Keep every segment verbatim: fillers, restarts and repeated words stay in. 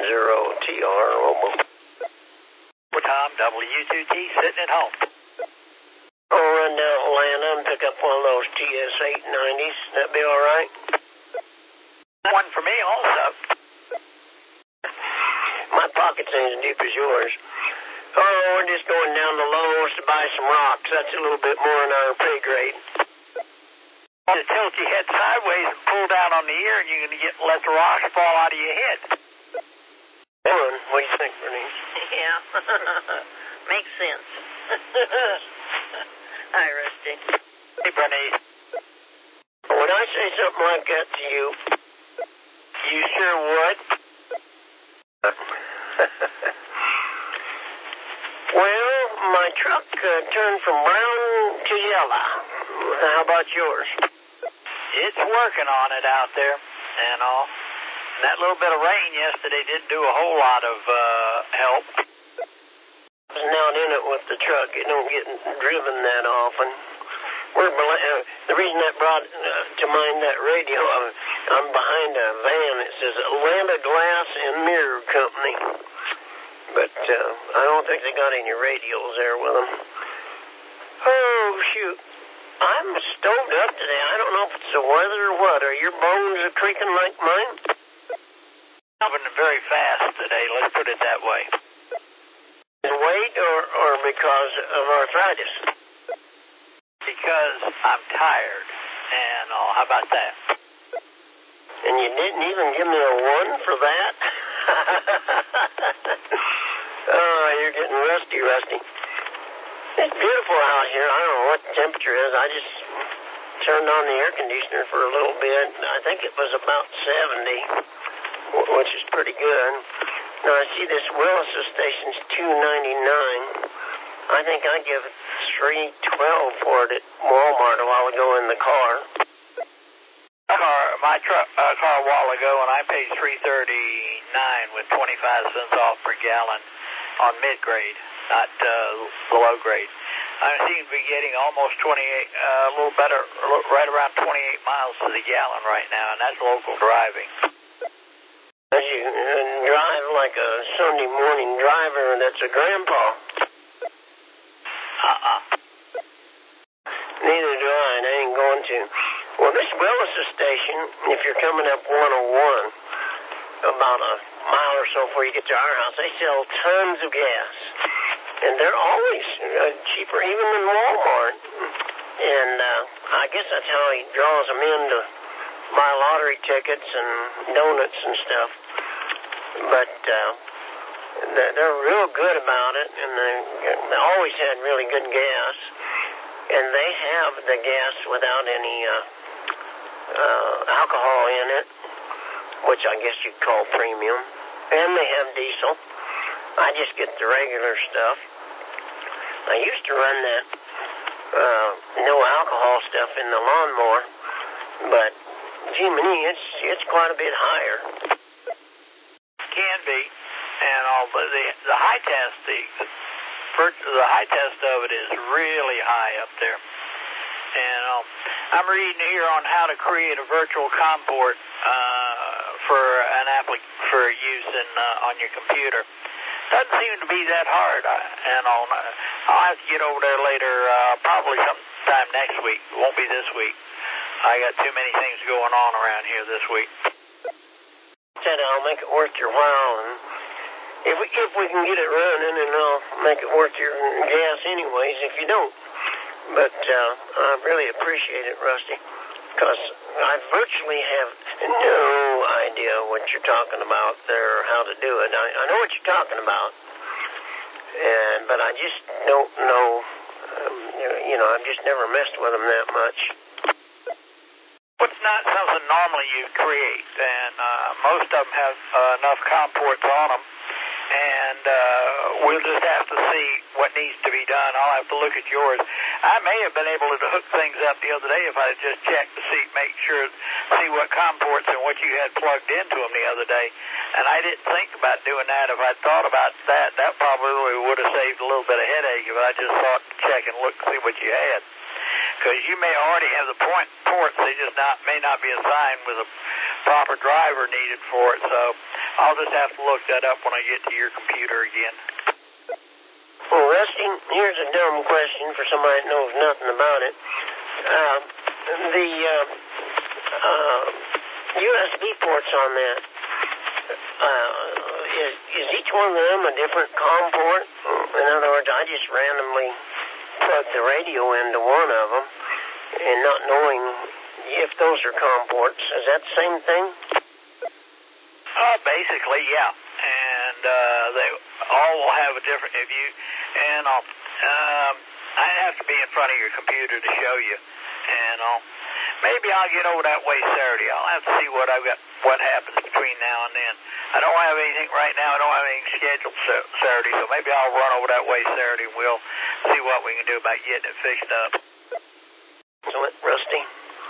zero T R, almost. Tom, W two T, sitting at home. I'll run down to Atlanta and pick up one of those T S eight nineties. That'd be all right? One for me also. My pockets ain't as deep as yours. Oh, we're just going down to Lowe's to buy some rocks. That's a little bit more in our pay grade. To tilt your head sideways and pull down on the ear, and you're going to get let the rocks fall out of your head. Ellen, what do you think, Bernice? Yeah. Makes sense. Hi, Rusty. Hey, Bernice. Would I say something like that to you? You sure would. Well, my truck uh, turned from brown to yellow. How about yours? It's working on it out there, and all. And that little bit of rain yesterday didn't do a whole lot of uh, help. I was out in it with the truck. It don't get driven that often. We're uh, the reason that brought uh, to mind that radio, I'm, I'm behind a van that says Atlanta Glass and Mirror Company. But uh, I don't think they got any radios there with them. Oh, shoot. I'm stoved up today. I don't know if it's the weather or what. Are your bones creaking like mine? Moving very fast today, let's put it that way. Weight or, or because of arthritis? Because I'm tired, and oh, how about that? And you didn't even give me a one for that? Oh, you're getting rusty, Rusty. It's beautiful out here. I don't know what the temperature is. I just turned on the air conditioner for a little bit. I think it was about seventy, which is pretty good. Now, I see this Willis station's two ninety-nine. I think I give it three twelve for it at Walmart a while ago in the car. Car, my truck uh, car a while ago, and I paid three thirty-nine with twenty-five cents off per gallon on mid-grade, not uh, the low grade. I seem to be getting almost twenty-eight, uh, a little better, right around twenty-eight miles to the gallon right now, and that's local driving. As you uh, drive like a Sunday morning driver that's a grandpa. Uh-uh. Neither do I, and I ain't going to. Well, this Willis station, if you're coming up one oh one, about a mile or so before you get to our house, they sell tons of gas. And they're always uh, cheaper even than Walmart. And uh, I guess that's how he draws them in to buy lottery tickets and donuts and stuff. But uh, they're real good about it, and they, they always had really good gas. And they have the gas without any uh, uh, alcohol in it, which I guess you'd call premium. And they have diesel. I just get the regular stuff. I used to run that uh, no alcohol stuff in the lawnmower, but gee, it's it's quite a bit higher. Can be, and all but the the high test the the high test of it is really high up there. And um, I'm reading here on how to create a virtual comport uh, for an applic for use in uh, on your computer. Doesn't seem to be that hard, I, and I'll, I'll have to get over there later, uh, probably sometime next week. It won't be this week. I got too many things going on around here this week. Said I'll make it worth your while, and if we if we can get it running, and I'll make it worth your gas anyways. If you don't, but uh, I really appreciate it, Rusty, because I virtually have no idea what you're talking about there or how to do it. I, I know what you're talking about, and but I just don't know. Um, you know, I've just never messed with them that much. It's not something normally you create, and uh, most of them have uh, enough comports on them, and uh, we'll just have to see what needs to be done. I'll have to look at yours. I may have been able to hook things up the other day if I had just checked to see, make sure, see what comports and what you had plugged into them the other day, and I didn't think about doing that. If I thought about that, that probably would have saved a little bit of headache if I just thought to check and look to see what you had. because you may already have the point ports. They just not may not be assigned with a proper driver needed for it. So I'll just have to look that up when I get to your computer again. Well, Rusty, here's a dumb question for somebody that knows nothing about it. Uh, the uh, uh, U S B ports on that, uh, is, is each one of them a different COM port? In other words, I just randomly plugged the radio into one of them and not knowing if those are COM ports. Is that the same thing? Uh, basically, yeah. And uh, they all will have a different, if you, and I'll, um, I have to be in front of your computer to show you. And I'll, maybe I'll get over that way Saturday. I'll have to see what I've got, what happens between now and then. I don't have anything right now. I don't have anything scheduled Saturday, so maybe I'll run over that way Saturday and we'll see what we can do about getting it fixed up. Excellent, Rusty.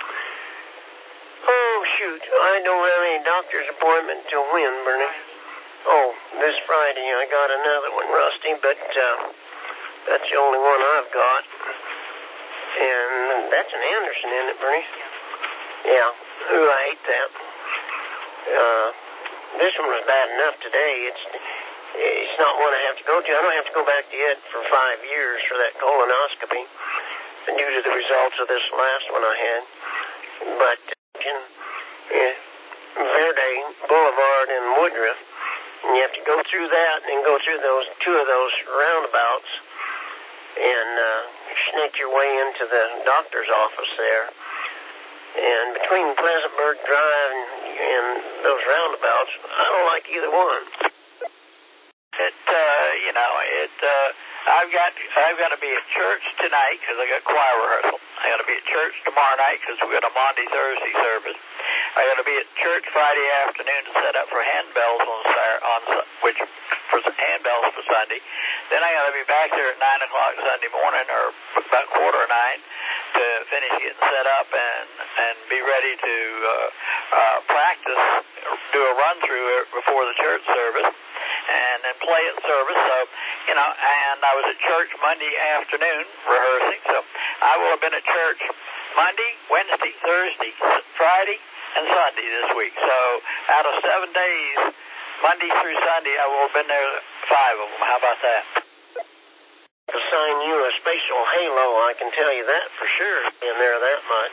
Oh, shoot. I don't have any doctor's appointment till when, Bernie? Oh, this Friday I got another one, Rusty, but uh, that's the only one I've got. And that's an Anderson, isn't it, Bernie? Yeah. Ooh, I hate that. Uh, this one was bad enough today. It's it's not one I have to go to. I don't have to go back to it for five years for that colonoscopy due to the results of this last one I had. But, you know, yeah, Verde Boulevard in Woodruff, and you have to go through that and go through those two of those roundabouts and uh, snake your way into the doctor's office there. And between Pleasantburg Drive and, and those roundabouts, I don't like either one. It, uh, you know, it, uh, I've got, I've got to be at church tonight because I got choir rehearsal. I got to be at church tomorrow night because we got a Monday Thursday service. I got to be at church Friday afternoon to set up for handbells on Saturday, on which for handbells for Sunday. Then I got to be back there at nine o'clock Sunday morning, or about quarter of nine, to finish getting set up and and be ready to uh, uh, practice, do a run through before the church service, and then play at service. So, you know, and I was at church Monday afternoon rehearsing. So I will have been at church Monday, Wednesday, Thursday, Friday, and Sunday this week. So out of seven days, Monday through Sunday, I will have been there five of them. How about that? Assign you a spatial halo, I can tell you that for sure, being there that much.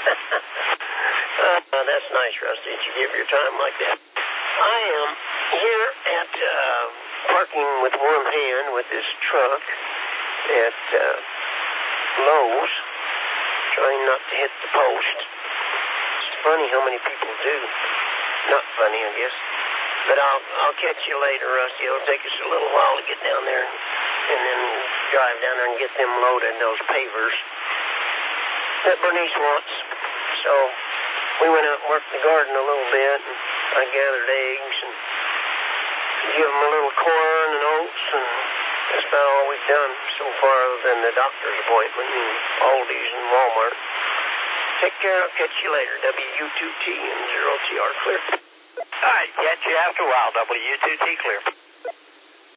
uh, that's nice, Rusty, that you give your time like that. I am here at uh, parking with one hand with this truck at uh, Lowe's, trying not to hit the post. It's funny how many people do. Not funny, I guess. But I'll I'll catch you later, Rusty. It'll take us a little while to get down there and then drive down there and get them loaded, those pavers that Bernice wants. So we went out and worked the garden a little bit, and I gathered eggs and give them a little corn and oats, and that's about all we've done so far other than the doctor's appointment and Aldi's and Walmart. Take care. I'll catch you later. W U two T and zero T R clear. All right, catch you after a while. W U two T clear.